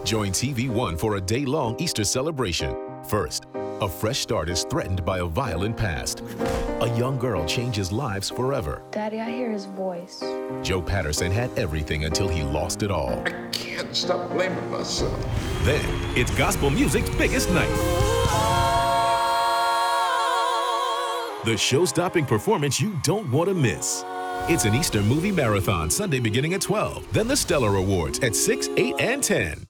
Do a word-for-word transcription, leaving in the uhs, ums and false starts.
Join T V One for a day-long Easter celebration. First, a fresh start is threatened by a violent past. A young girl changes lives forever. Daddy, I hear his voice. Joe Patterson had everything until he lost it all. I can't stop blaming myself. Then, it's gospel music's biggest night. The show-stopping performance you don't want to miss. It's an Easter movie marathon Sunday beginning at twelve. Then the Stellar Awards at six, eight, and ten.